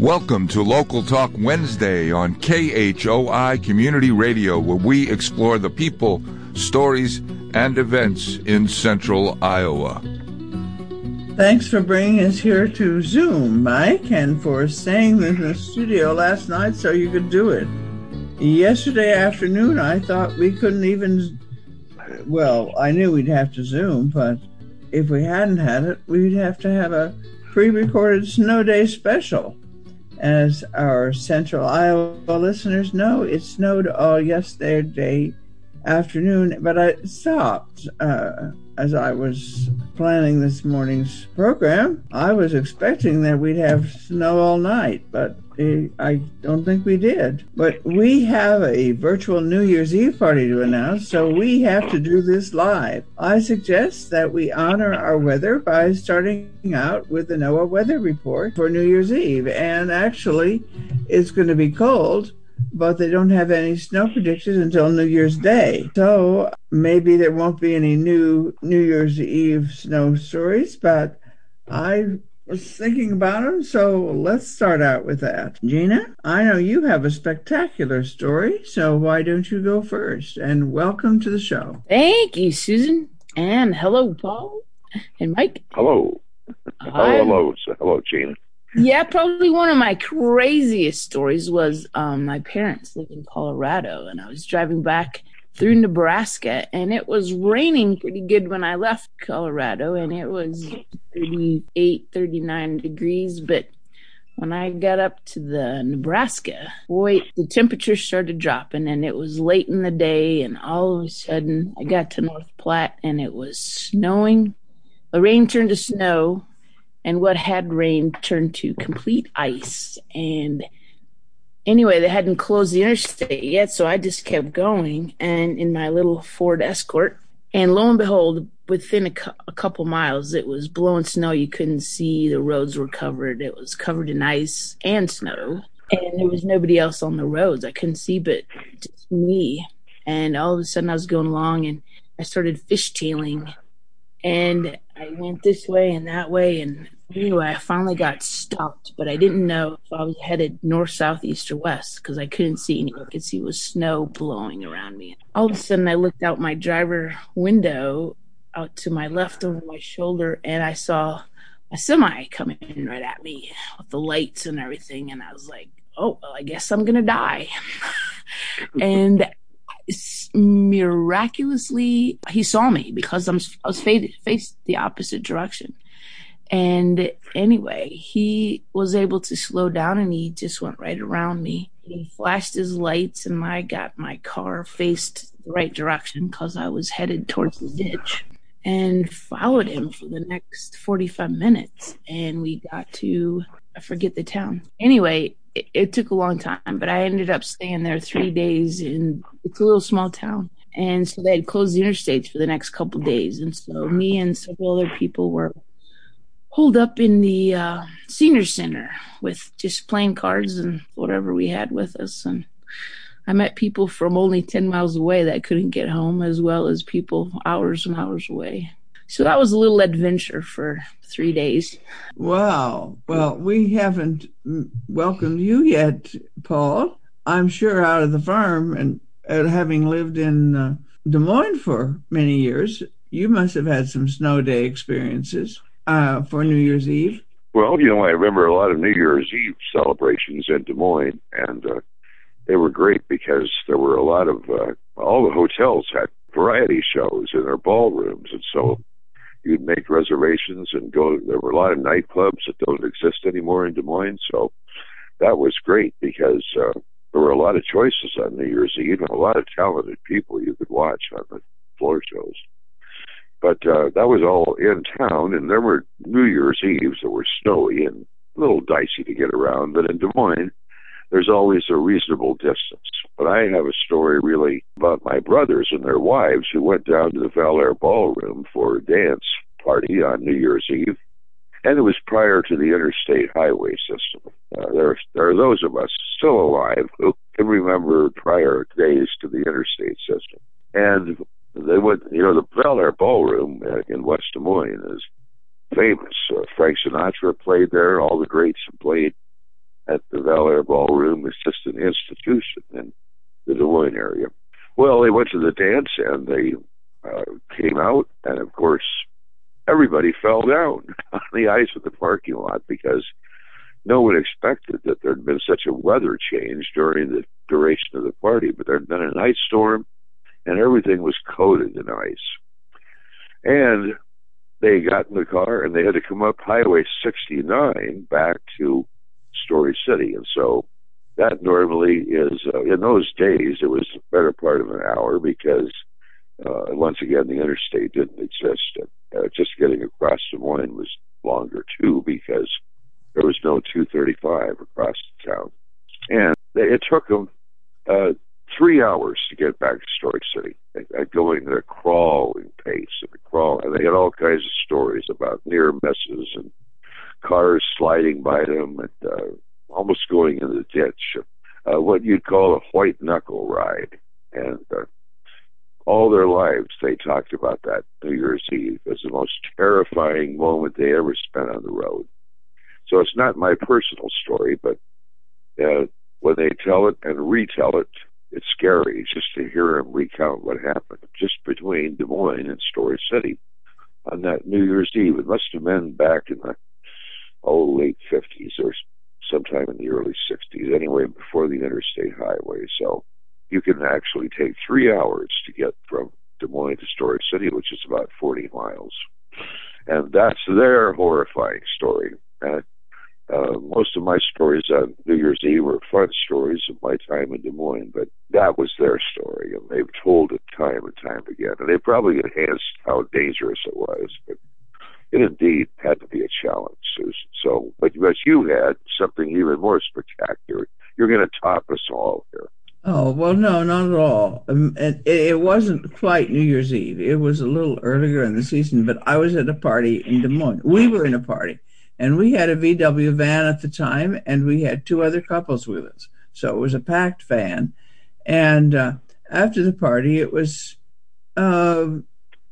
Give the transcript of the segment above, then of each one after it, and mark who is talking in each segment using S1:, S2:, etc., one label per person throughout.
S1: Welcome to Local Talk Wednesday on KHOI Community Radio, where we explore the people, stories, and events in central Iowa.
S2: Thanks for bringing us here to Zoom, Mike, and for staying in the studio last night so you could do it. Yesterday afternoon, I thought we couldn't even, I knew we'd have to Zoom, but if we hadn't had it, we'd have to have a pre-recorded Snow Day special. As our central Iowa listeners know, it snowed all yesterday afternoon, but I stopped as I was planning this morning's program. I was expecting that we'd have snow all night, but I don't think we did. But we have a virtual New Year's Eve party to announce, so we have to do this live. I suggest that we honor our weather by starting out with the NOAA weather report for New Year's Eve. And actually, it's going to be cold, but they don't have any snow predicted until New Year's Day. So maybe there won't be any new New Year's Eve snow stories, but I was thinking about them, so let's start out with that. Gina, I know you have a spectacular story, so why don't you go first? And welcome to the show.
S3: Thank you, Susan. And hello, Paul and Mike.
S4: Hello. Hello, Gina.
S3: Yeah, probably one of my craziest stories was my parents live in Colorado, and I was driving back through Nebraska, and it was raining pretty good when I left Colorado, and it was 38, 39 degrees, but when I got up to the Nebraska, boy, the temperature started dropping, and it was late in the day, and all of a sudden, I got to North Platte, and it was snowing. The rain turned to snow, and what had rained turned to complete ice. And anyway, they hadn't closed the interstate yet, so I just kept going and in my little Ford Escort. And lo and behold, within a couple miles, it was blowing snow. You couldn't see. The roads were covered. It was covered in ice and snow. And there was nobody else on the roads. I couldn't see but just me. And all of a sudden, I was going along, and I started fishtailing. And I went this way and that way, and anyway, I finally got stopped, but I didn't know if I was headed north, south, east, or west because I couldn't see anything. I could see was snow blowing around me. All of a sudden, I looked out my driver window out to my left over my shoulder, and I saw a semi coming right at me with the lights and everything, and I was like, oh, well, I guess I'm going to die. And miraculously, he saw me because I was faced the opposite direction. And anyway, he was able to slow down, and he just went right around me. He flashed his lights, and I got my car faced the right direction because I was headed towards the ditch, and followed him for the next 45 minutes. And we got to, I forget the town. Anyway, it took a long time, but I ended up staying there 3 days, and it's a little small town. And so they had closed the interstates for the next couple of days. And so me and several other people were holed up in the senior center with just playing cards and whatever we had with us. And I met people from only 10 miles away that couldn't get home, as well as people hours and hours away. So that was a little adventure for 3 days.
S2: Wow. Well, we haven't welcomed you yet, Paul. I'm sure out of the farm, and having lived in Des Moines for many years, you must have had some snow day experiences for New Year's Eve.
S4: Well, I remember a lot of New Year's Eve celebrations in Des Moines, and they were great because there were a lot of, all the hotels had variety shows in their ballrooms, and so you'd make reservations and go. There were a lot of nightclubs that don't exist anymore in Des Moines, so that was great because there were a lot of choices on New Year's Eve and a lot of talented people you could watch on the floor shows. But that was all in town, and there were New Year's Eves that were snowy and a little dicey to get around. But in Des Moines, there's always a reasonable distance. But I have a story really about my brothers and their wives who went down to the Valair Ballroom for a dance party on New Year's Eve. And it was prior to the interstate highway system. There are those of us still alive who can remember prior days to the interstate system. And they went, the Valair Ballroom in West Des Moines is famous. Frank Sinatra played there. All the greats have played. at the Valair Ballroom is just an institution in the Des Moines area. Well, they went to the dance and they came out, and of course, everybody fell down on the ice of the parking lot because no one expected that there had been such a weather change during the duration of the party. But there had been an ice storm, and everything was coated in ice. And they got in the car, and they had to come up Highway 69 back to Story City. And so that normally is, in those days, it was the better part of an hour because, once again, the interstate didn't exist. Just getting across Des Moines was longer, too, because there was no 235 across the town. And it took them 3 hours to get back to Story City, going at a crawling pace, and they had all kinds of stories about near misses and cars sliding by them and almost going in the ditch, what you'd call a white knuckle ride. And all their lives they talked about that New Year's Eve as the most terrifying moment they ever spent on the road. So it's not my personal story, but when they tell it and retell it, it's scary just to hear them recount what happened just between Des Moines and Story City on that New Year's Eve. It must have been back in the late 50s or sometime in the early 60s, anyway, before the interstate highway. So you can actually take 3 hours to get from Des Moines to Story City, which is about 40 miles. And that's their horrifying story. And most of my stories on New Year's Eve were fun stories of my time in Des Moines, but that was their story, and they've told it time and time again. And they probably enhanced how dangerous it was, but it indeed had to be a challenge, Susan. So, but you had something even more spectacular. You're going to top us all here.
S2: Oh, well, no, not at all. It wasn't quite New Year's Eve. It was a little earlier in the season, but I was at a party in Des Moines. We were in a party, and we had a VW van at the time, and we had 2 other couples with us. So it was a packed van. And after the party, it was, starting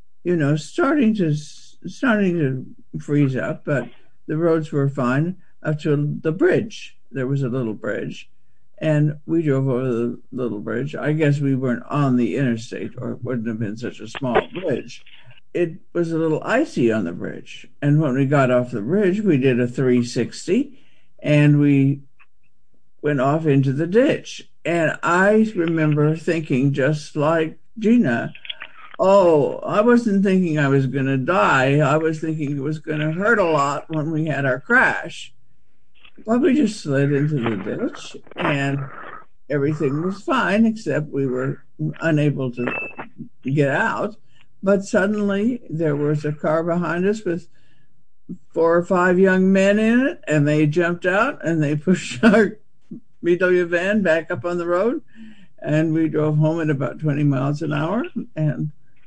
S2: to freeze up, but the roads were fine up to the bridge. There was a little bridge. And we drove over the little bridge. I guess we weren't on the interstate, or it wouldn't have been such a small bridge. It was a little icy on the bridge. And when we got off the bridge, we did a 360, and we went off into the ditch. And I remember thinking, just like Gina, I wasn't thinking I was going to die. I was thinking it was going to hurt a lot when we had our crash. Well, we just slid into the ditch, and everything was fine, except we were unable to get out. But suddenly, there was a car behind us with 4 or 5 young men in it, and they jumped out, and they pushed our VW van back up on the road, and we drove home at about 20 miles an hour, and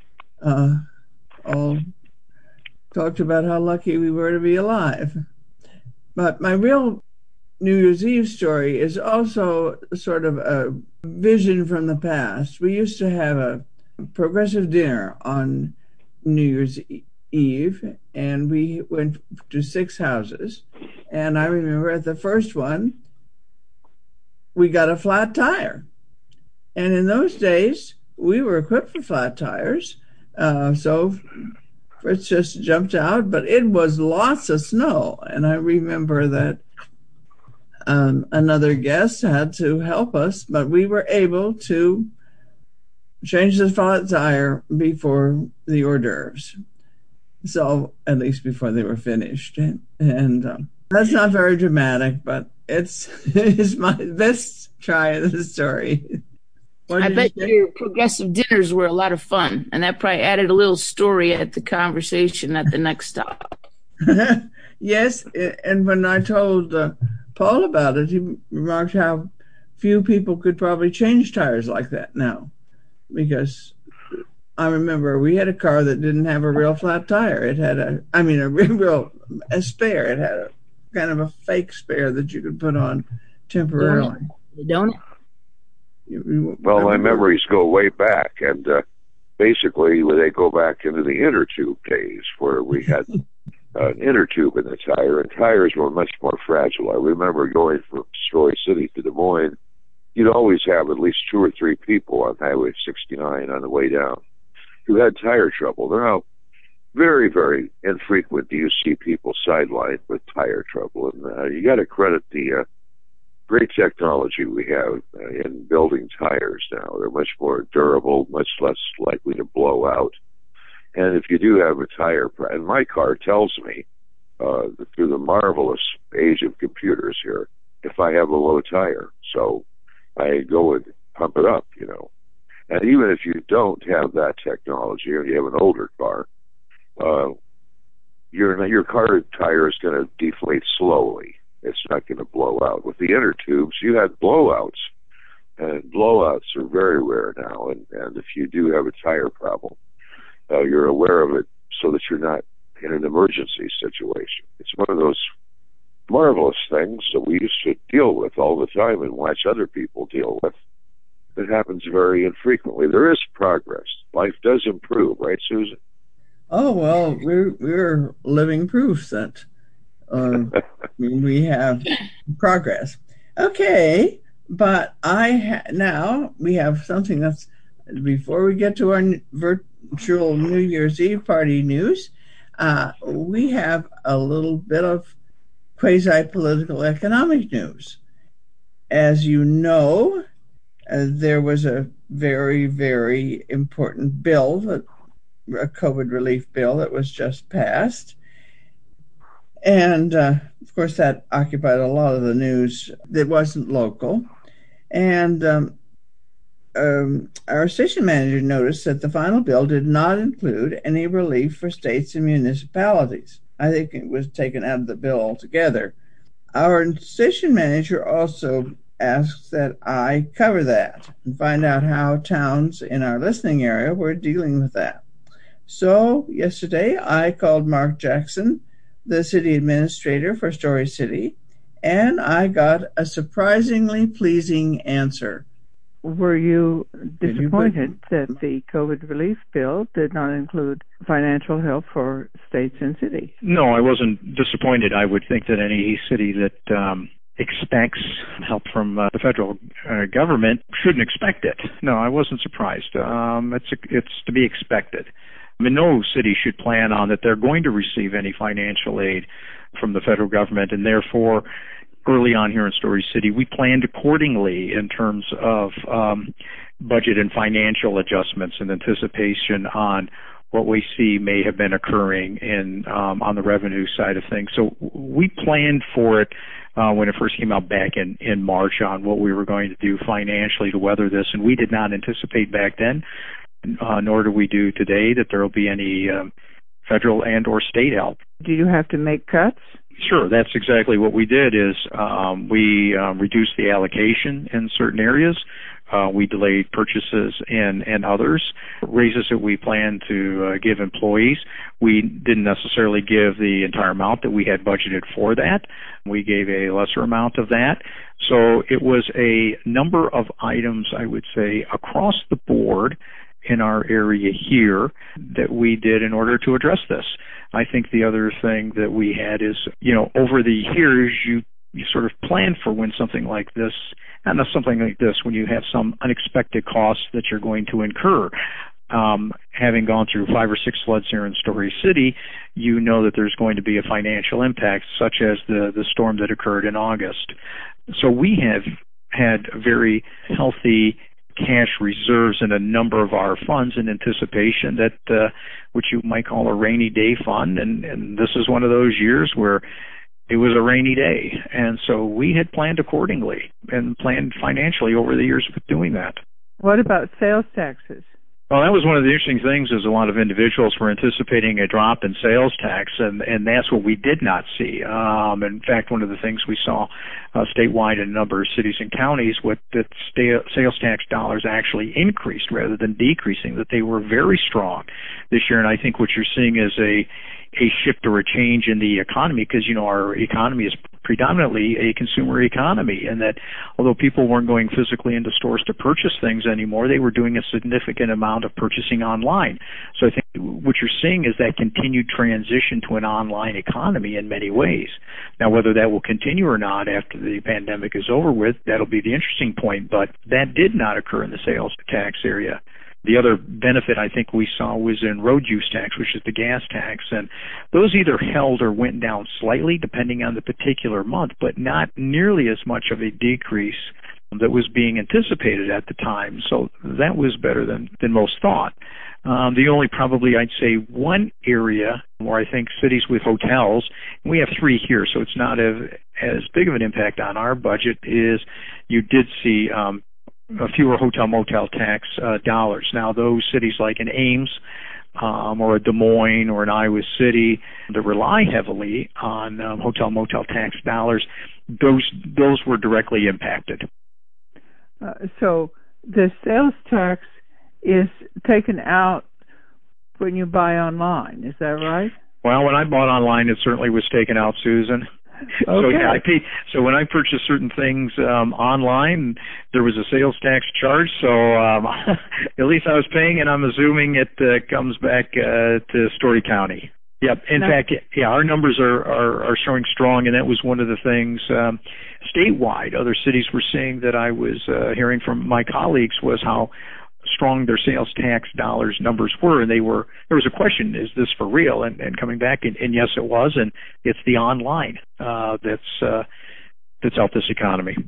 S2: all talked about how lucky we were to be alive. But my real New Year's Eve story is also sort of a vision from the past. We used to have a progressive dinner on New Year's Eve, and we went to 6 houses. And I remember at the first one, we got a flat tire. And in those days, we were equipped for flat tires. So Fritz just jumped out, but it was lots of snow. And I remember that another guest had to help us, but we were able to change the flat tire before the hors d'oeuvres. So, at least before they were finished. And that's not very dramatic, but it's my best try of the story.
S3: I bet your progressive dinners were a lot of fun, and that probably added a little story at the conversation at the next stop.
S2: Yes, and when I told Paul about it, he remarked how few people could probably change tires like that now, because I remember we had a car that didn't have a real flat tire. It had a spare. It had a kind of a fake spare that you could put on temporarily.
S3: Don't it?
S4: Well, my memories go way back, and basically they go back into the inner tube days where we had an inner tube in the tire, and tires were much more fragile. I remember going from Story City to Des Moines. You'd always have at least 2 or 3 people on Highway 69 on the way down who had tire trouble. Now, very, very infrequent do you see people sidelined with tire trouble. And you got to credit the great technology we have in building tires now. They're much more durable, much less likely to blow out. And if you do have a tire, and my car tells me, through the marvelous age of computers here, if I have a low tire. So I go and pump it up, you know. And even if you don't have that technology, or you have an older car, your car tire is going to deflate slowly. It's not going to blow out. With the inner tubes, you had blowouts, and blowouts are very rare now. And if you do have a tire problem, you're aware of it so that you're not in an emergency situation. It's one of those marvelous things that we used to deal with all the time and watch other people deal with. It happens very infrequently. There is progress. Life does improve, right, Susan?
S2: Oh, well, we're living proof that we have progress. Okay, but now we have something that's, before we get to our virtual New Year's Eve party news, we have a little bit of quasi-political economic news. As you know, there was a very, very important bill, a COVID relief bill that was just passed. And, of course, that occupied a lot of the news that wasn't local. And our station manager noticed that the final bill did not include any relief for states and municipalities. I think it was taken out of the bill altogether. Our station manager also asked that I cover that and find out how towns in our listening area were dealing with that. So yesterday I called Mark Jackson, the city administrator for Story City, and I got a surprisingly pleasing answer.
S5: Were you disappointed that the COVID relief bill did not include financial help for states and cities?
S6: No, I wasn't disappointed. I would think that any city that expects help from the federal government shouldn't expect it. No, I wasn't surprised. It's to be expected. I mean, no city should plan on that they're going to receive any financial aid from the federal government, and therefore, early on here in Story City, we planned accordingly in terms of budget and financial adjustments in anticipation on what we see may have been occurring on the revenue side of things. So we planned for it when it first came out back in March on what we were going to do financially to weather this, and we did not anticipate back then, nor do we do today, that there will be any federal and or state help.
S5: Do you have to make cuts?
S6: Sure, that's exactly what we did. Is we reduced the allocation in certain areas. We delayed purchases in others. Raises that we plan to give employees, we didn't necessarily give the entire amount that we had budgeted for that. We gave a lesser amount of that. So it was a number of items, I would say, across the board in our area here that we did in order to address this. I think the other thing that we had is, over the years, you sort of plan for when something like this, and something like this, when you have some unexpected costs that you're going to incur. Having gone through 5 or 6 floods here in Story City, you know that there's going to be a financial impact, such as the storm that occurred in August. So we have had very healthy cash reserves in a number of our funds in anticipation that which you might call a rainy day fund, and this is one of those years where it was a rainy day, and so we had planned accordingly and planned financially over the years with doing that.
S5: What about sales taxes?
S6: Well, that was one of the interesting things, is a lot of individuals were anticipating a drop in sales tax, and that's what we did not see. In fact, one of the things we saw statewide in a number of cities and counties, that sales tax dollars actually increased rather than decreasing, that they were very strong this year. And I think what you're seeing is a shift or a change in the economy, because, our economy is predominantly a consumer economy, and that although people weren't going physically into stores to purchase things anymore, they were doing a significant amount of purchasing online. So I think what you're seeing is that continued transition to an online economy in many ways. Now, whether that will continue or not after the pandemic is over with, that'll be the interesting point, but that did not occur in the sales tax area. The other benefit I think we saw was in road use tax, which is the gas tax, and those either held or went down slightly depending on the particular month, but not nearly as much of a decrease that was being anticipated at the time. So that was better than most thought. The only probably I'd say one area where I think cities with hotels, and we have 3 here, so it's not as big of an impact on our budget, is you did see fewer hotel motel tax dollars. Now those cities like in Ames or a Des Moines or an Iowa City that rely heavily on hotel motel tax dollars, those were directly impacted.
S5: So the sales tax is taken out when you buy online, is that right?
S6: Well, when I bought online, it certainly was taken out, Susan.
S5: Okay.
S6: So yeah, I paid. So when I purchased certain things online, there was a sales tax charge. So at least I was paying, and I'm assuming it comes back to Story County. Yep. In fact, yeah, our numbers are showing strong, and that was one of the things statewide. Other cities were saying that I was hearing from my colleagues was how strong their sales tax dollars numbers were, and there was a question, is this for real? And coming back, and yes, it was, and it's the online that's helped this economy.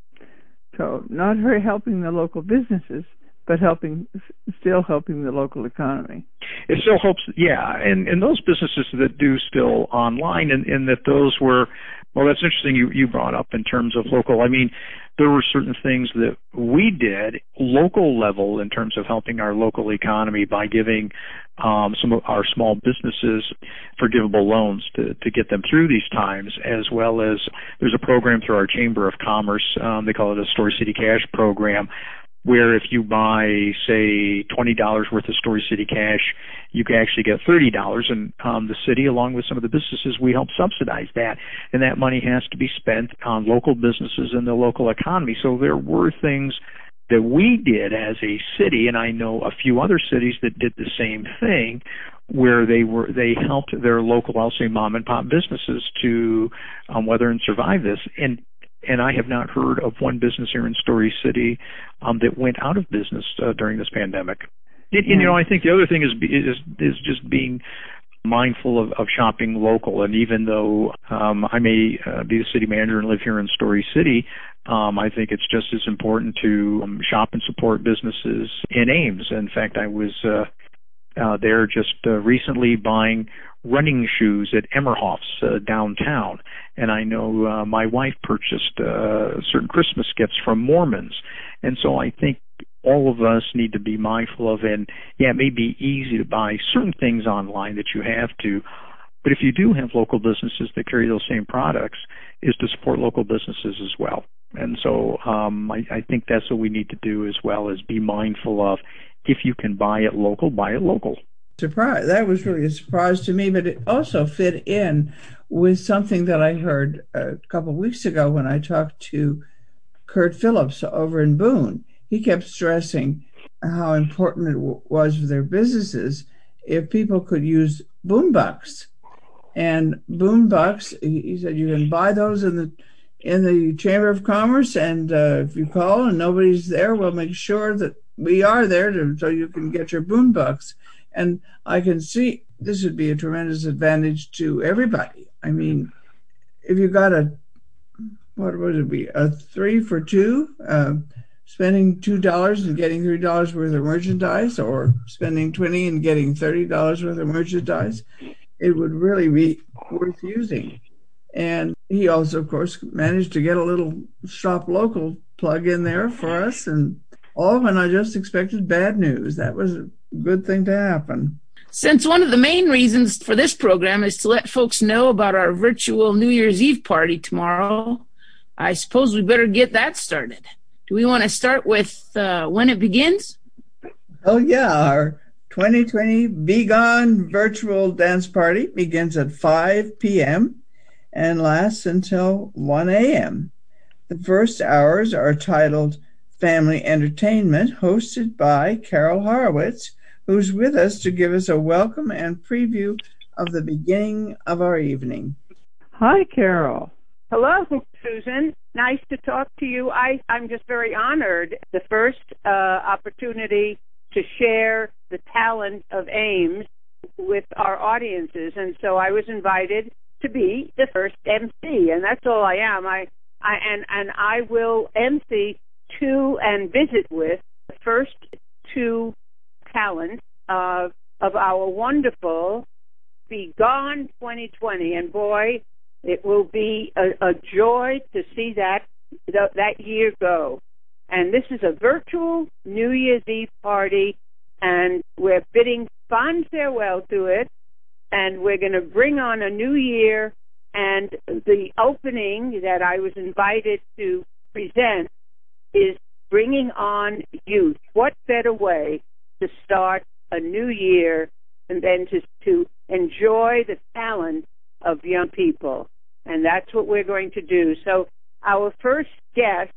S5: So not very helping the local businesses, but still helping the local economy.
S6: It still helps, yeah, and those businesses that do still online, and that those were, well, that's interesting you brought up in terms of local. I mean, there were certain things that we did local level in terms of helping our local economy by giving some of our small businesses forgivable loans to get them through these times, as well as there's a program through our Chamber of Commerce, they call it a Story City Cash program, where if you buy, say, $20 worth of Story City Cash, you can actually get $30, and the city, along with some of the businesses, we help subsidize that, and that money has to be spent on local businesses and the local economy. So there were things that we did as a city, and I know a few other cities that did the same thing, where they helped their local, I'll say, mom and pop businesses to weather and survive this. And I have not heard of one business here in Story City that went out of business during this pandemic. And, I think the other thing is just being mindful of shopping local. And even though I may be the city manager and live here in Story City, I think it's just as important to shop and support businesses in Ames. In fact, I was there just recently buying running shoes at Emmerhoff's downtown, and I know my wife purchased certain Christmas gifts from Mormons, and so I think all of us need to be mindful of, and yeah, it may be easy to buy certain things online that you have to, but if you do have local businesses that carry those same products, is to support local businesses as well. And so I think that's what we need to do as well, is be mindful of, if you can buy it local, buy it local.
S2: Surprise! That was really a surprise to me, but it also fit in with something that I heard a couple of weeks ago when I talked to Kurt Phillips over in Boone. He kept stressing how important it was for their businesses if people could use boombucks. And boombucks, he said, you can buy those in the Chamber of Commerce, and if you call and nobody's there, we'll make sure that we are there so you can get your boombucks. And I can see this would be a tremendous advantage to everybody. I mean, if you got what would it be, a 3 for 2, spending $2 and getting $3 worth of merchandise, or spending $20 and getting $30 worth of merchandise, it would really be worth using. And he also, of course, managed to get a little shop local plug in there for us, and all when I just expected bad news. That was a good thing to happen.
S3: Since one of the main reasons for this program is to let folks know about our virtual New Year's Eve party tomorrow, I suppose we better get that started. Do we want to start with when it begins?
S2: Oh, yeah. Our 2020 Be Gone virtual dance party begins at 5 p.m. and lasts until 1 a.m. The first hours are titled Family Entertainment, hosted by Carol Horowitz, who's with us to give us a welcome and preview of the beginning of our evening.
S5: Hi, Carol.
S7: Hello, Susan. Nice to talk to you. I'm just very honored. The first opportunity to share the talent of Ames with our audiences, and so I was invited to be the first MC, and that's all I am. I will MC to and visit with the first two talents of our wonderful Be Gone 2020, and boy, it will be a joy to see that year go. And this is a virtual New Year's Eve party, and we're bidding fond farewell to it, and we're going to bring on a new year. And the opening that I was invited to present is bringing on youth. What better way to start a new year and then to enjoy the talent of young people? And that's what we're going to do. So our first guest,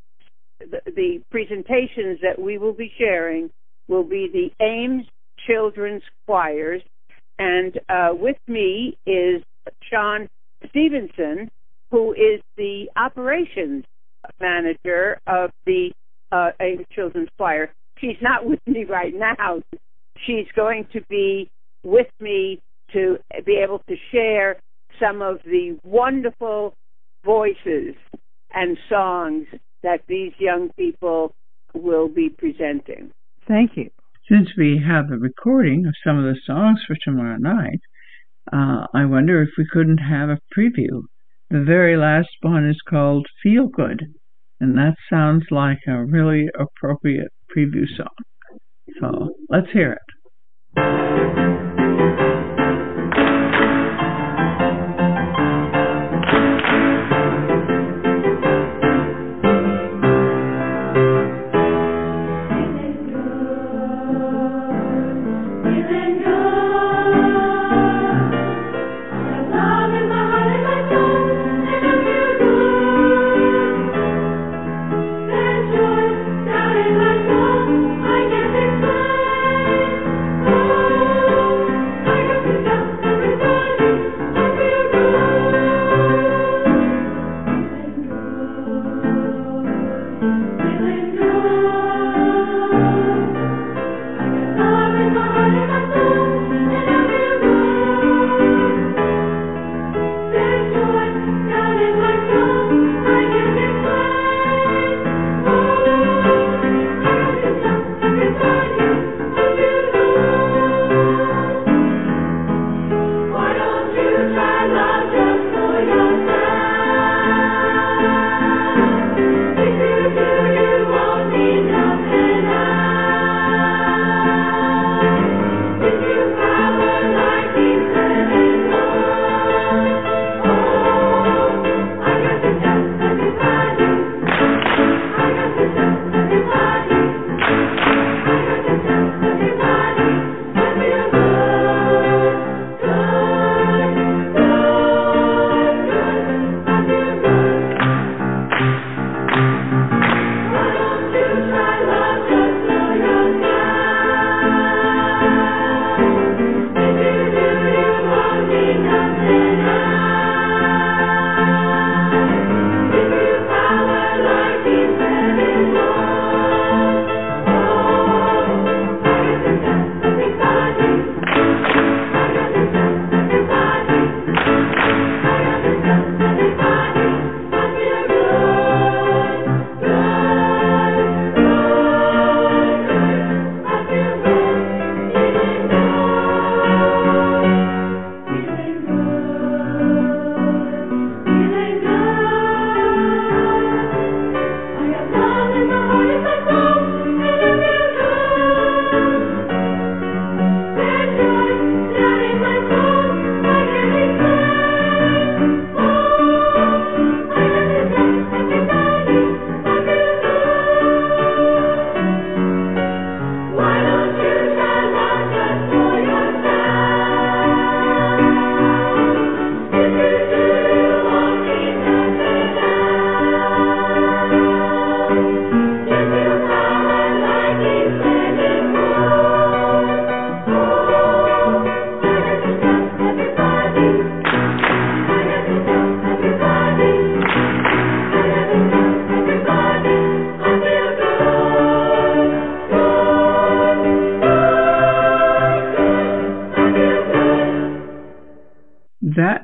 S7: the presentations that we will be sharing will be the Ames Children's Choirs. And with me is Sean Stevenson, who is the operations manager of the Ames Children's Choir. She's not with me right now. She's going to be with me to be able to share some of the wonderful voices and songs that these young people will be presenting.
S5: Thank you. Since we have a recording of some of the songs for tomorrow night, I wonder if we couldn't have a preview. The very last one is called Feel Good, and that sounds like a really appropriate preview song. So let's hear it.
S8: Oh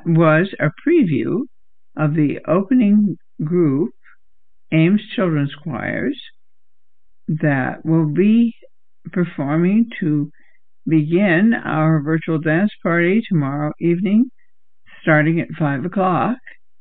S5: was a preview of the opening group, Ames Children's Choirs, that will be performing to begin our virtual dance party tomorrow evening, starting at 5 o'clock.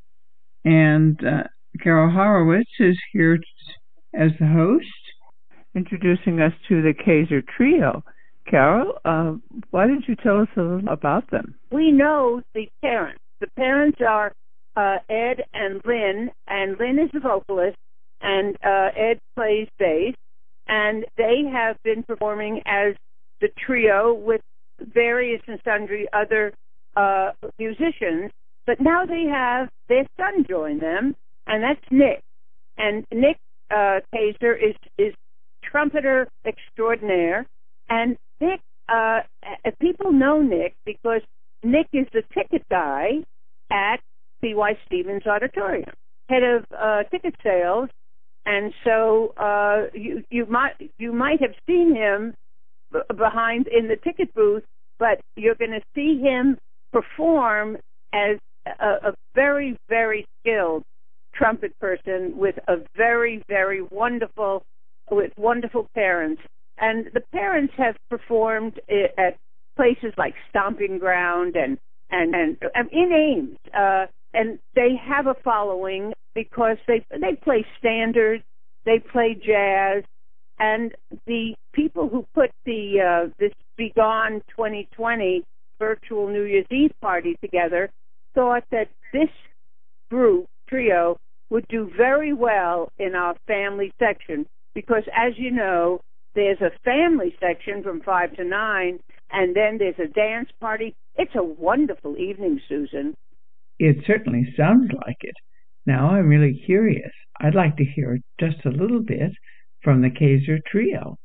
S5: And Carol Horowitz is here as the host, introducing us to the Kaiser Trio. Carol, why don't you tell us a little about them?
S7: We know the parents. The parents are Ed and Lynn is the vocalist, and Ed plays bass, and they have been performing as the trio with various and sundry other musicians, but now they have their son join them, and that's Nick. And Nick Kaiser is trumpeter extraordinaire, and Nick, people know Nick because Nick is the ticket guy at C.Y. Stevens Auditorium, head of ticket sales, and so you might have seen him behind in the ticket booth, but you're going to see him perform as a very, very skilled trumpet person with a very, very wonderful parents. And the parents have performed at places like Stomping Ground and in Ames, and they have a following because they play standards, they play jazz, and the people who put this Begone 2020 virtual New Year's Eve party together thought that this group, trio, would do very well in our family section because, as you know, there's a family section from 5 to 9, and then there's a dance party. It's a wonderful evening, Susan.
S5: It certainly sounds like it. Now I'm really curious. I'd like to hear just a little bit from the Kaiser Trio.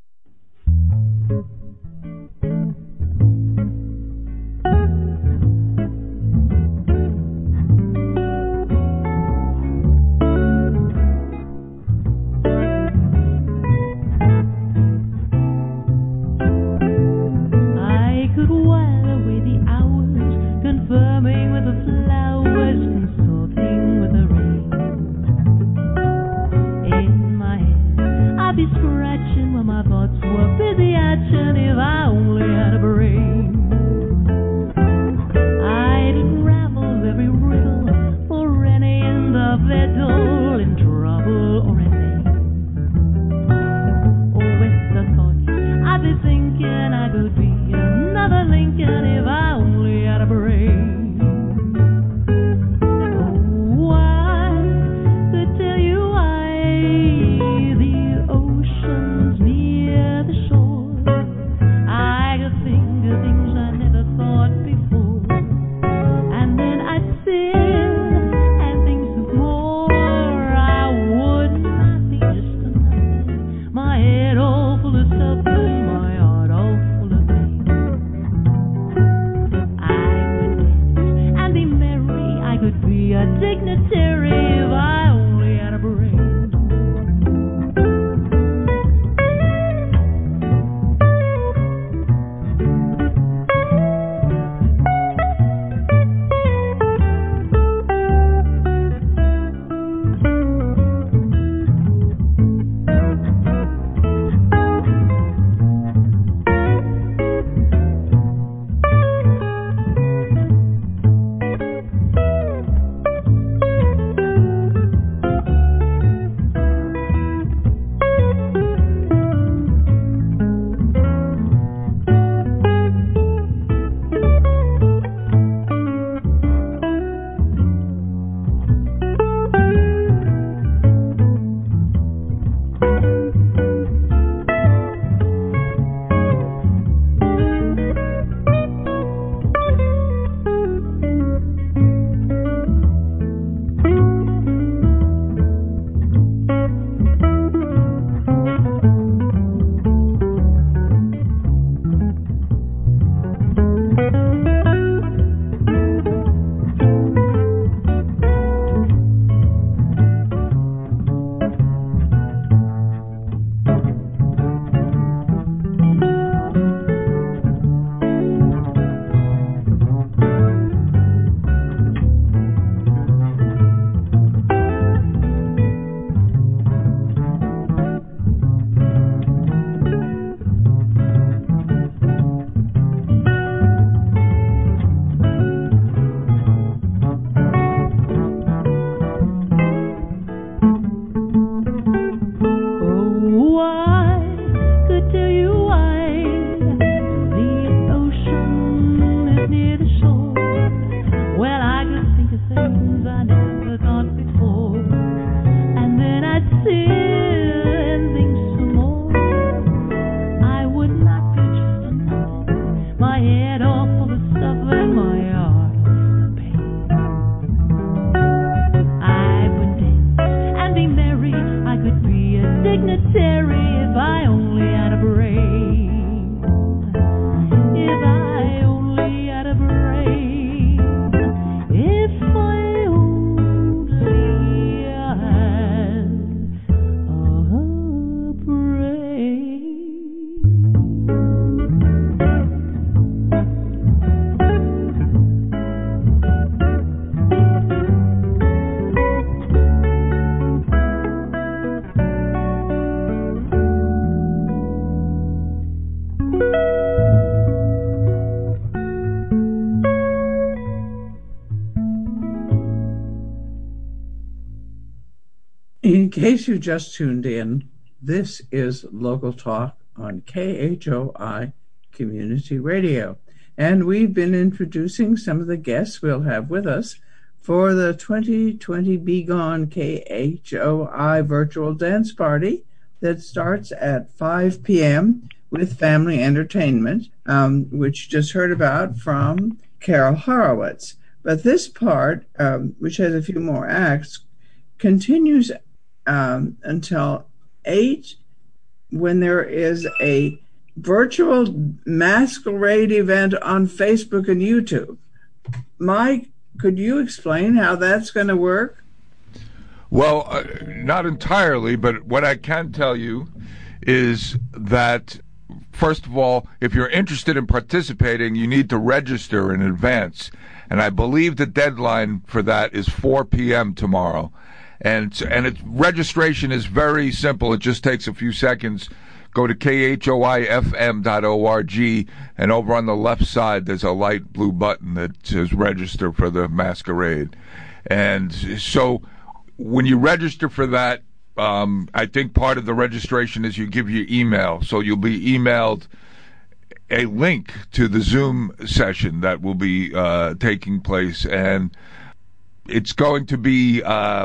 S2: In case you just tuned in, this is Local Talk on KHOI Community Radio. And we've been introducing some of the guests we'll have with us for the 2020 Be Gone KHOI Virtual Dance Party that starts at 5 p.m. with family entertainment, which you just heard about from Carol Horowitz. But this part, which has a few more acts, continues until 8, when there is a virtual masquerade event on Facebook and YouTube. Mike, could you explain how that's going to work?
S1: Well, not entirely, but what I can tell you is that, first of all, if you're interested in participating, you need to register in advance. And I believe the deadline for that is 4 p.m. tomorrow. And registration is very simple. It just takes a few seconds. Go to khoifm.org, and over on the left side there's a light blue button that says register for the masquerade. And so when you register for that, I think part of the registration is you give your email. So you'll be emailed a link to the Zoom session that will be taking place, and it's going to be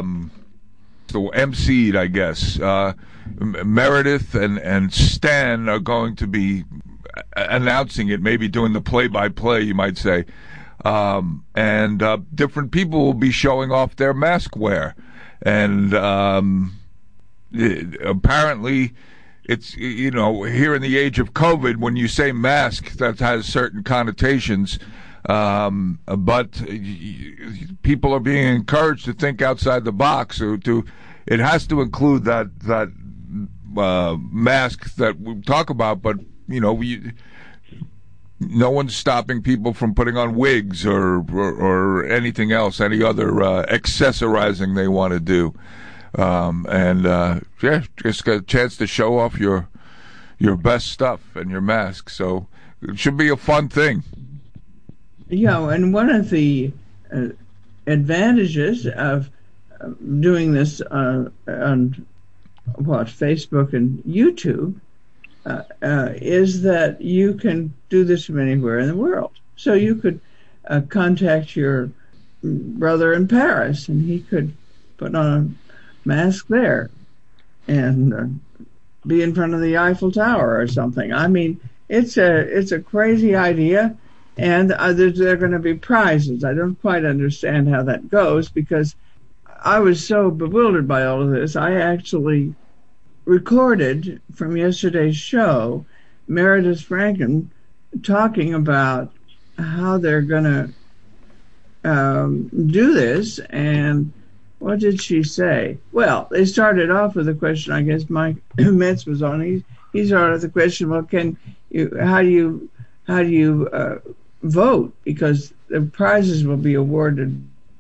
S1: emceed, I guess. Meredith and Stan are going to be announcing it, maybe doing the play-by-play, you might say. And different people will be showing off their mask wear. And apparently, it's, here in the age of COVID, when you say mask, that has certain connotations. But people are being encouraged to think outside the box. It has to include that mask that we talk about, but no one's stopping people from putting on wigs or anything else, any other accessorizing they want to do. Just got a chance to show off your best stuff and your mask. So it should be a fun thing.
S2: Yeah, and one of the advantages of doing this on Facebook and YouTube is that you can do this from anywhere in the world. So you could contact your brother in Paris, and he could put on a mask there and be in front of the Eiffel Tower or something. I mean, it's a crazy idea. And there are going to be prizes. I don't quite understand how that goes, because I was so bewildered by all of this. I actually recorded from yesterday's show Meredith Franken talking about how they're going to do this. And what did she say? Well, they started off with a question. I guess Mike Metz was on. He started with the question, well, how do you vote, because the prizes will be awarded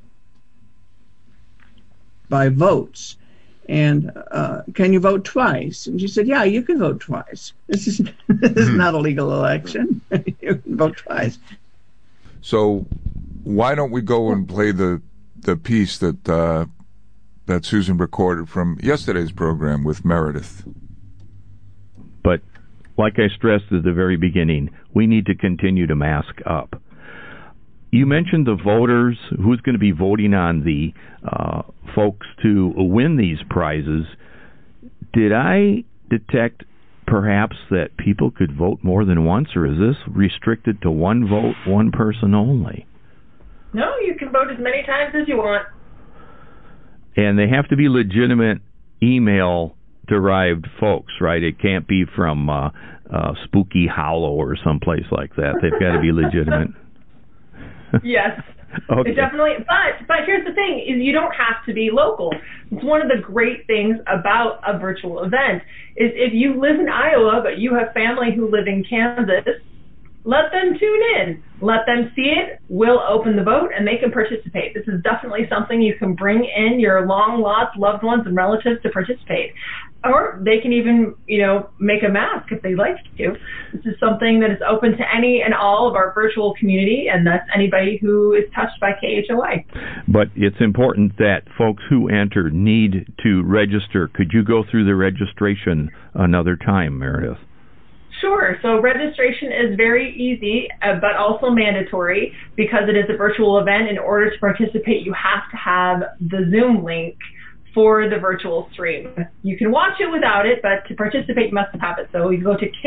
S2: by votes, and can you vote twice? And she said, yeah, you can vote twice. This is not a legal election. You can vote twice.
S1: So why don't we go and play the piece that Susan recorded from yesterday's program with Meredith?
S8: But like I stressed at the very beginning, we need to continue to mask up. You mentioned the voters, who's going to be voting on the folks to win these prizes. Did I detect perhaps that people could vote more than once, or is this restricted to one vote, one person only?
S9: No, you can vote as many times as you want.
S8: And they have to be legitimate email-derived folks, right? It can't be from Spooky Hollow or someplace like that. They've got to be legitimate.
S9: Yes.
S8: Okay.
S9: It definitely. But here's the thing: is you don't have to be local. It's one of the great things about a virtual event is if you live in Iowa but you have family who live in Kansas, let them tune in. Let them see it. We'll open the vote, and they can participate. This is definitely something you can bring in your long-lost loved ones and relatives to participate. Or they can even, make a mask if they'd like to. This is something that is open to any and all of our virtual community, and that's anybody who is touched by KHOI.
S8: But it's important that folks who enter need to register. Could you go through the registration another time, Meredith?
S9: Sure. So registration is very easy, but also mandatory because it is a virtual event. In order to participate, you have to have the Zoom link for the virtual stream. You can watch it without it, but to participate, you must have it. So you go to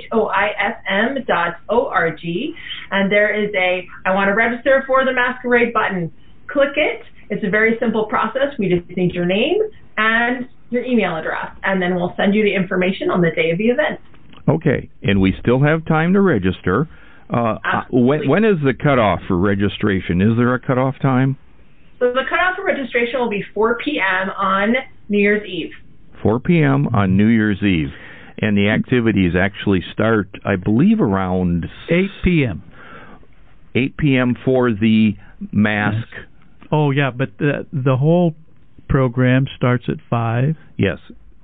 S9: khoifm.org, and there is a I want to register for the masquerade button. Click it. It's a very simple process. We just need your name and your email address, and then we'll send you the information on the day of the event.
S8: Okay, and we still have time to register. When is the cutoff for registration? Is there a cutoff time?
S9: So the cutoff for registration will be 4 p.m. on New Year's Eve.
S8: 4 p.m. on New Year's Eve. And the activities actually start, I believe, around
S10: 8 p.m.
S8: 8 p.m. for the mask.
S10: Yes. Oh, yeah, but the whole program starts at 5.
S8: Yes.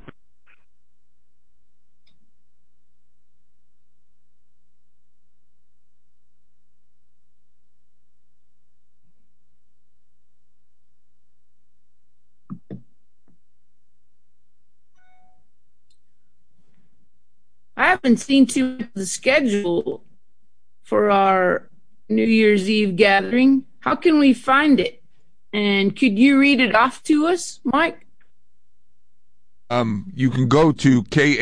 S3: I haven't seen too much of the schedule for our New Year's Eve gathering. How can we find it? And could you read it off to us, Mike?
S1: You can go to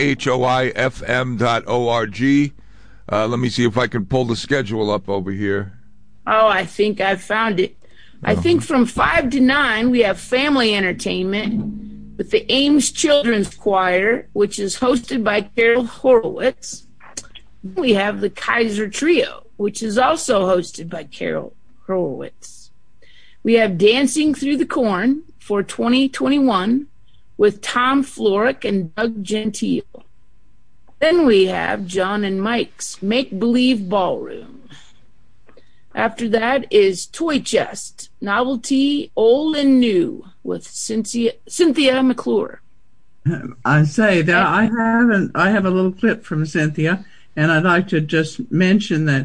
S1: khoifm.org. Let me see if I can pull the schedule up over here.
S3: Oh, I think I found it. I think from 5 to 9 we have family entertainment with the Ames Children's Choir, which is hosted by Carol Horowitz. We have the Kaiser Trio, which is also hosted by Carol Horowitz. We have Dancing Through the Corn for 2021 with Tom Florick and Doug Gentile. Then we have John and Mike's Make Believe Ballroom. After that is Toy Chest, Novelty, Old and New with Cynthia McClure.
S2: I say that I have a little clip from Cynthia, and I'd like to just mention that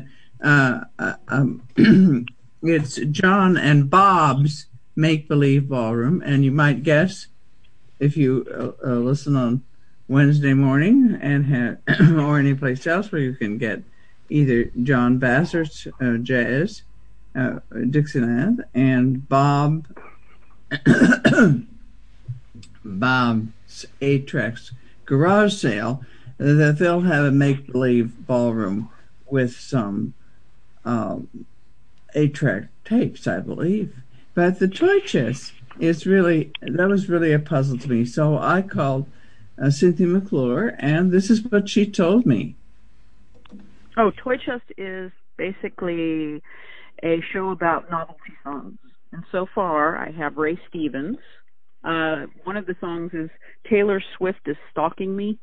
S2: it's John and Bob's Make Believe Ballroom, and you might guess if you listen on Wednesday morning and or any place else where you can get either John Bassett's jazz, Dixieland, and Bob's 8-tracks garage sale, that they'll have a make-believe ballroom with some 8-track tapes, I believe. But the Toy Chest was really a puzzle to me. So I called Cynthia McClure, and this is what she told me.
S11: Oh, Toy Chest is basically a show about novelty songs. And so far, I have Ray Stevens. One of the songs is Taylor Swift is Stalking Me.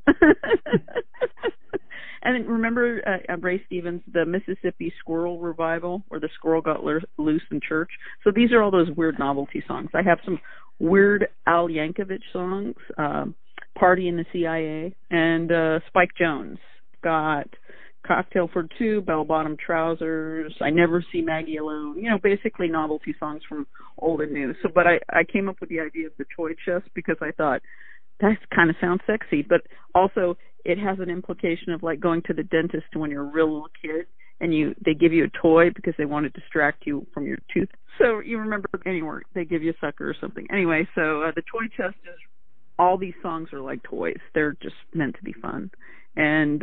S11: And remember Ray Stevens, the Mississippi Squirrel Revival, where the squirrel got loose in church? So these are all those weird novelty songs. I have some weird Al Yankovic songs, Party in the CIA, and Spike Jones. Got Cocktail for Two, Bell Bottom Trousers, I Never See Maggie Alone, basically novelty songs from old and new. So, but I came up with the idea of the Toy Chest because I thought that kind of sounds sexy, but also it has an implication of like going to the dentist when you're a real little kid and they give you a toy because they want to distract you from your tooth. So you remember anywhere they give you a sucker or something. Anyway, so the Toy Chest is all these songs are like toys. They're just meant to be fun. And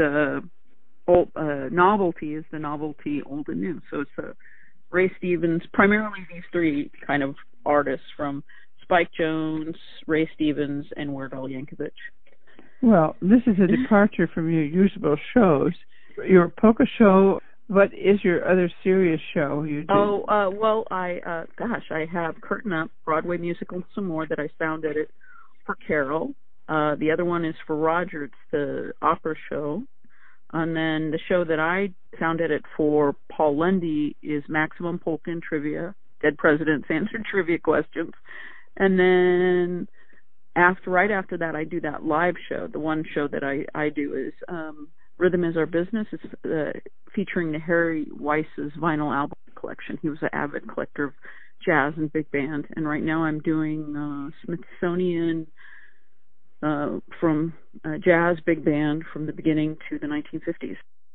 S11: novelty is the novelty old and new. So it's Ray Stevens, primarily these three kind of artists from Spike Jones, Ray Stevens, and Weird Al Yankovic.
S5: Well, this is a departure from your usual shows. Your polka show, what is your other serious show you do?
S11: I have Curtain Up, Broadway musical, some more that I sound edit for Carol. The other one is for Roger. It's the opera show. And then the show that I sound edit for Paul Lundy is Maximum Polka and Trivia, Dead Presidents Answer Trivia Questions. And then right after that, I do that live show. The one show that I do is Rhythm is Our Business. It's featuring the Harry Weiss's vinyl album collection. He was an avid collector of jazz and big band. And right now I'm doing Smithsonian from jazz big band from the beginning to the 1950s.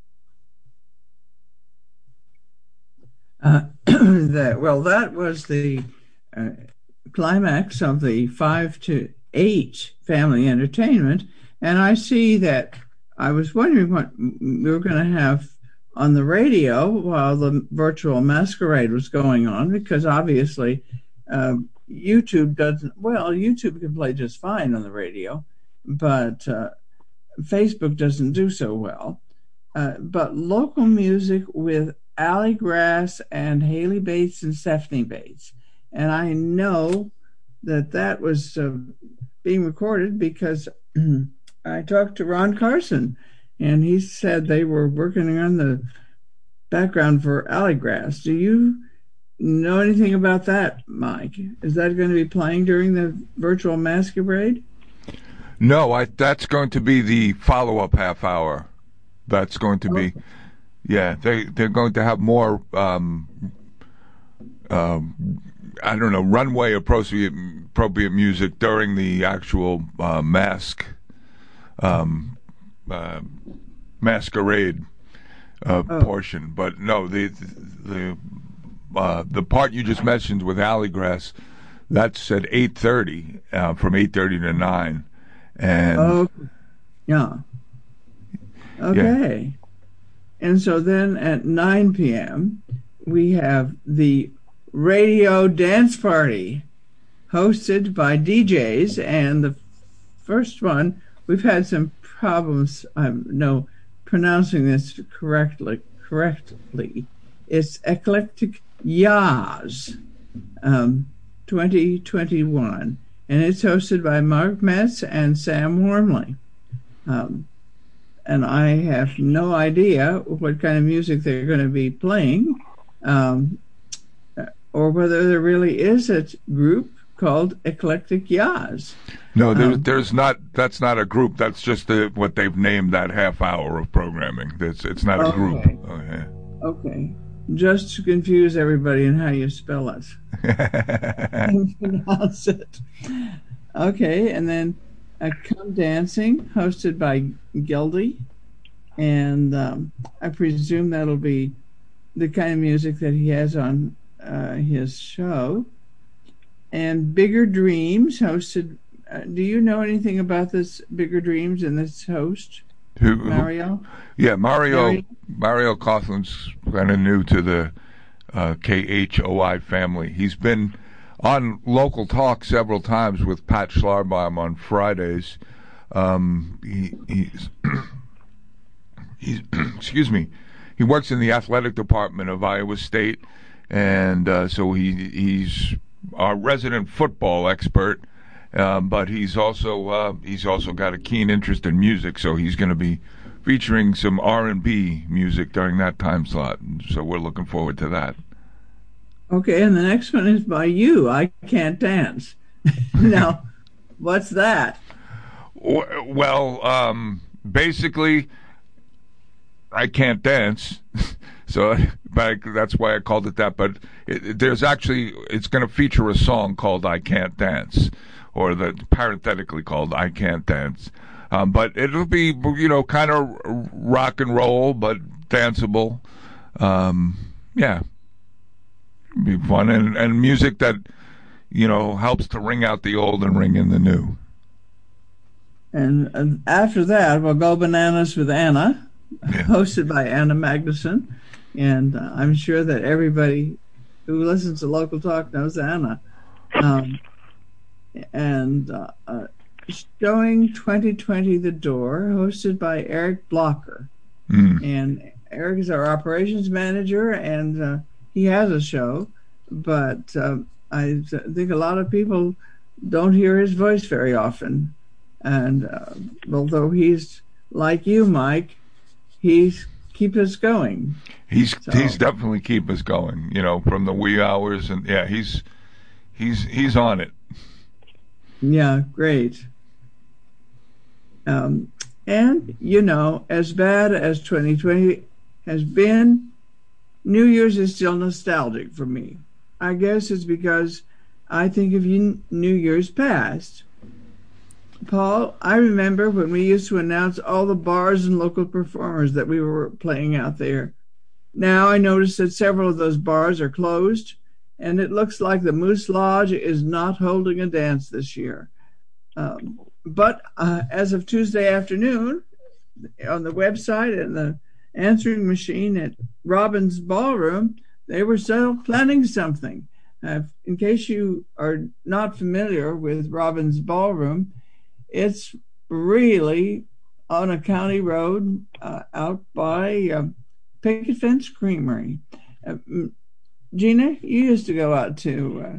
S2: That was the climax of the 5 to 8 family entertainment, and I see that I was wondering what we were going to have on the radio while the virtual masquerade was going on, because obviously YouTube can play just fine on the radio, but Facebook doesn't do so well. But local music with Allie Grass and Haley Bates and Stephanie Bates. And I know that was being recorded because I talked to Ron Carson, and he said they were working on the background for Allie Grass. Do you know anything about that, Mike? Is that going to be playing during the virtual masquerade?
S1: No, that's going to be the follow-up half hour. That's going to be, yeah, they're going to have more, I don't know, runway appropriate music during the actual masquerade portion. But no, the part you just mentioned with Allie Grass, that's at 8:30, from 8:30 to 9. And
S2: yeah. Okay. Yeah. And so then at 9 p.m., we have the Radio Dance Party hosted by DJs. And the first one, we've had some problems, pronouncing this correctly. It's Eclectic Yaz 2021. And it's hosted by Mark Metz and Sam Wormley. And I have no idea what kind of music they're going to be playing, or whether there really is a group called Eclectic Yaz.
S1: No, there's not. That's not a group. That's just what they've named that half hour of programming. It's not a group. Okay.
S2: Okay. Just to confuse everybody in how you spell it and pronounce it. Okay, and then Come Dancing, hosted by Gildy, and I presume that'll be the kind of music that he has on his show. And Bigger Dreams, hosted. Do you know anything about this Bigger Dreams and this host? Mario?
S1: Yeah, Mario Coughlin's kind of new to the KHOI family. He's been on Local Talk several times with Pat Schlarbaum on Fridays. He's excuse me. He works in the athletic department of Iowa State, and so he's our resident football expert. But he's also got a keen interest in music, so he's going to be featuring some R&B music during that time slot. So we're looking forward to that.
S2: Okay, and the next one is by you, I Can't Dance. Now, what's that?
S1: Well, basically, I can't dance, so that's why I called it that. But it's going to feature a song called I Can't Dance, or parenthetically called I Can't Dance. But it'll be, kind of rock and roll, but danceable. Yeah. Be fun and music that helps to ring out the old and ring in the new.
S2: And after that, we'll go bananas with Anna, hosted by Anna Magnuson, and I'm sure that everybody who listens to Local Talk knows Anna. And showing 2020 The Door, hosted by Eric Blocker, and Eric is our operations manager, and he has a show, but I think a lot of people don't hear his voice very often. And although he's like you, Mike, he's keep us going.
S1: He's definitely keep us going. From the wee hours, and yeah, he's on it.
S2: Yeah, great. And as bad as 2020 has been, New Year's is still nostalgic for me. I guess it's because I think of New Year's past. Paul, I remember when we used to announce all the bars and local performers that we were playing out there. Now I notice that several of those bars are closed, and it looks like the Moose Lodge is not holding a dance this year. But as of Tuesday afternoon, on the website and the answering machine at Robin's Ballroom, they were still planning something. In case you are not familiar with Robin's Ballroom, it's really on a county road out by Picket Fence Creamery. Gina, you used to go out to...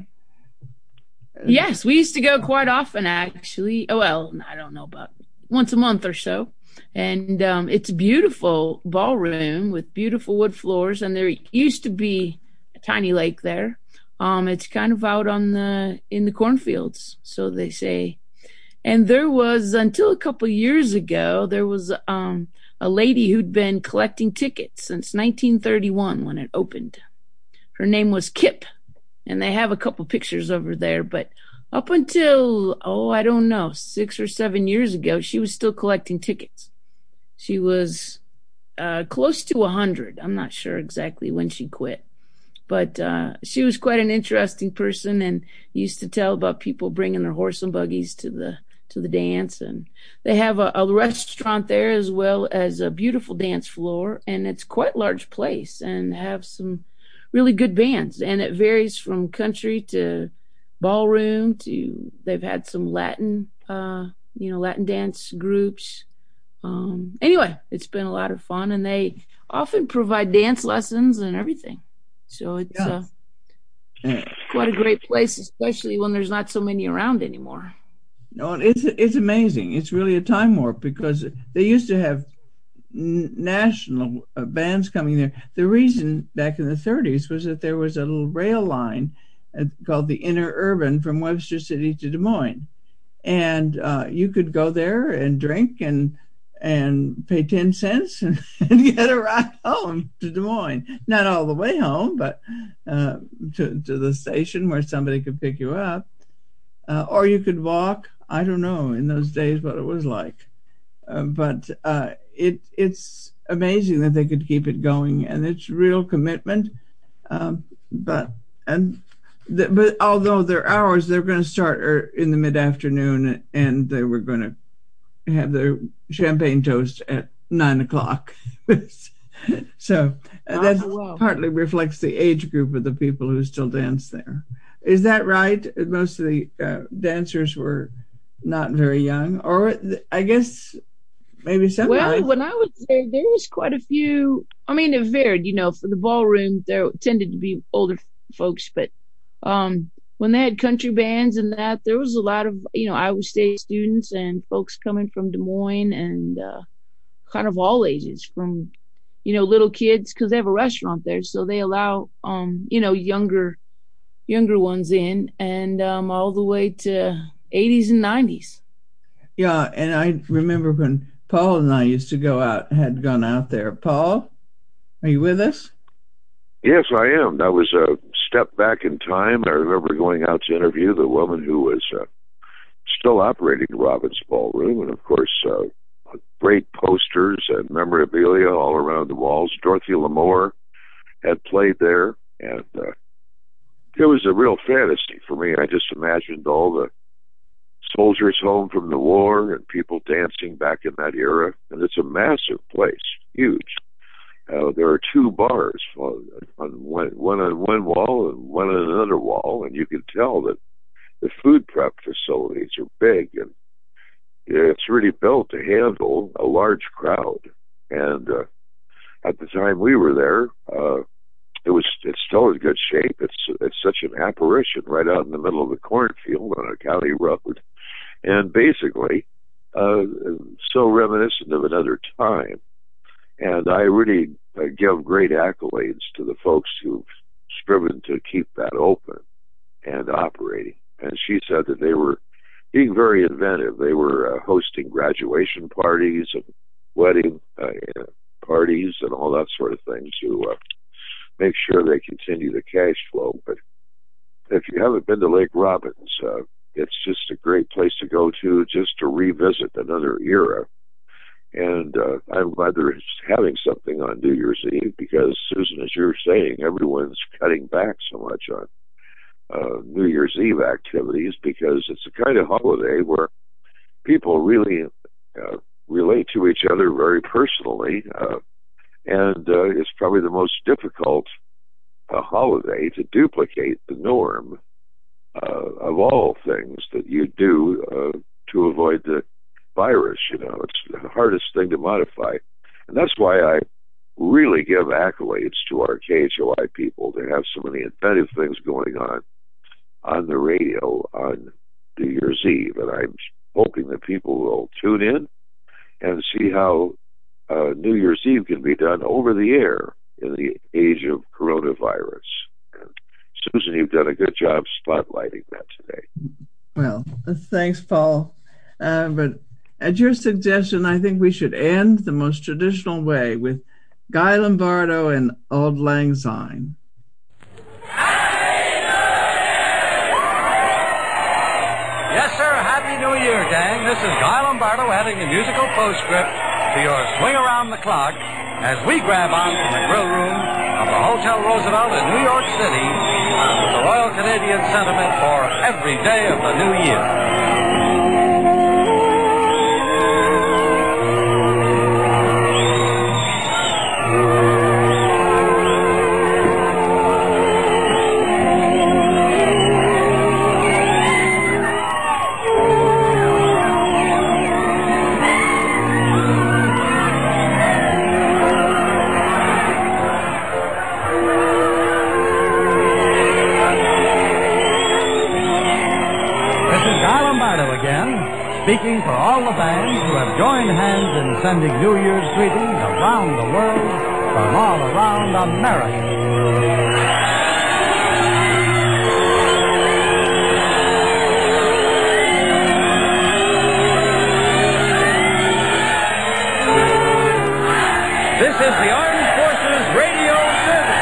S3: Yes, we used to go quite often, actually. Oh, well, I don't know, about once a month or so. And it's a beautiful ballroom with beautiful wood floors, and there used to be a tiny lake there. It's kind of out in the cornfields, so they say. And there was, until a couple years ago, there was a lady who'd been collecting tickets since 1931 when it opened. Her name was Kip, and they have a couple pictures over there. But up until, I don't know, 6 or 7 years ago, she was still collecting tickets. She was close to 100. I'm not sure exactly when she quit. But she was quite an interesting person, and used to tell about people bringing their horse and buggies to the dance. And they have a restaurant there as well as a beautiful dance floor, and it's quite a large place and have some really good bands. And it varies from country to ballroom to, they've had some Latin dance groups. Anyway, it's been a lot of fun, and they often provide dance lessons and everything. So it's quite a great place, especially when there's not so many around anymore.
S2: No, it's amazing. It's really a time warp, because they used to have national bands coming there. The reason back in the 30s was that there was a little rail line called the Interurban from Webster City to Des Moines. And you could go there and drink and pay 10 cents and get a ride home to Des Moines. Not all the way home, but to the station where somebody could pick you up. Or you could walk. I don't know in those days what it was like. But it's amazing that they could keep it going, and it's real commitment. But although their hours, they're going to start in the mid-afternoon, and they were going to have their champagne toast at 9:00. So that partly reflects the age group of the people who still dance there. Is that right? Most of the dancers were not very young, or I guess maybe some.
S3: Well, when I was there was quite a few. I mean, it varied. For the ballroom, there tended to be older folks, but when they had country bands and that, there was a lot of Iowa State students and folks coming from Des Moines, and kind of all ages, from little kids, because they have a restaurant there, so they allow younger ones in, and all the way to 80s and 90s.
S2: Yeah, and I remember when Paul and I used to had gone out there. Paul, are you with us?
S4: Yes, I am. That was a step back in time. I remember going out to interview the woman who was still operating Robin's Ballroom, and of course, great posters and memorabilia all around the walls. Dorothy Lamour had played there, and it was a real fantasy for me. I just imagined all the soldiers home from the war and people dancing back in that era. And it's a massive place, huge. There are two bars, one on one wall and one on another wall, and you can tell that the food prep facilities are big, and it's really built to handle a large crowd. And at the time we were there, it's still in good shape. It's such an apparition right out in the middle of the cornfield on a county road, and basically so reminiscent of another time. And I really give great accolades to the folks who've striven to keep that open and operating. And she said that they were being very inventive. They were hosting graduation parties and wedding parties and all that sort of thing to make sure they continue the cash flow. But if you haven't been to Lake Robbins, it's just a great place to go to, just to revisit another era. And I'm glad they're having something on New Year's Eve because, Susan, as you're saying, everyone's cutting back so much on New Year's Eve activities because it's a kind of holiday where people really relate to each other very personally, and it's probably the most difficult holiday to duplicate the norm of all things that you do to avoid the virus. You know, it's the hardest thing to modify, and that's why I really give accolades to our KHOI people to have so many inventive things going on the radio on New Year's Eve, and I'm hoping that people will tune in and see how New Year's Eve can be done over the air in the age of coronavirus. And Susan, you've done a good job spotlighting that today.
S2: Well, thanks, Paul. But at your suggestion, I think we should end the most traditional way with Guy Lombardo and Auld Lang Syne.
S12: Yes, sir. Happy New Year, gang. This is Guy Lombardo adding the musical postscript to your Swing Around the Clock as we grab on from the grill room of the Hotel Roosevelt in New York City with the Royal Canadian sentiment for every day of the new year. Speaking for all the bands who have joined hands in sending New Year's greetings around the world from all around America. This is the Armed Forces Radio Service.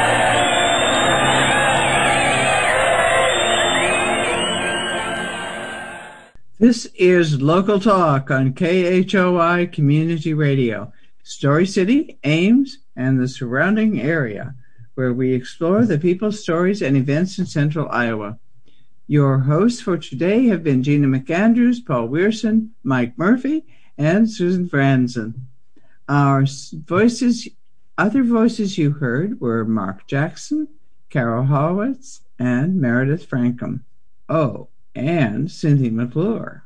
S2: This is Local Talk on KHOI Community Radio, Story City, Ames, and the surrounding area, where we explore the people's stories and events in central Iowa. Your hosts for today have been Gina McAndrews, Paul Weirson, Mike Murphy, and Susan Franzen. Our other voices you heard were Mark Jackson, Carol Horowitz, and Meredith Frankham. Oh, and Cynthia McClure.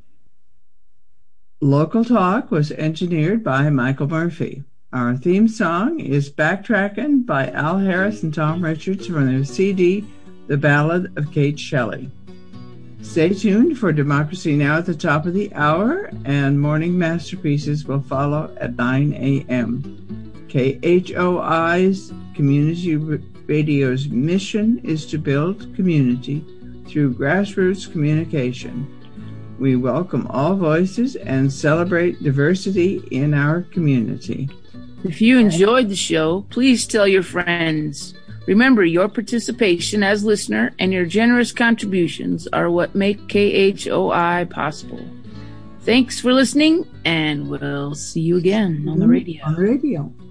S2: Local Talk was engineered by Michael Murphy. Our theme song is Backtrackin' by Al Harris and Tom Richards from their CD, The Ballad of Kate Shelley. Stay tuned for Democracy Now! At the top of the hour, and Morning Masterpieces will follow at 9 a.m. KHOI's Community Radio's mission is to build community through grassroots communication. We welcome all voices and celebrate diversity in our community.
S3: If you enjoyed the show, please tell your friends. Remember, your participation as listener and your generous contributions are what make KHOI possible. Thanks for listening, and we'll see you again on the radio.
S2: On the radio.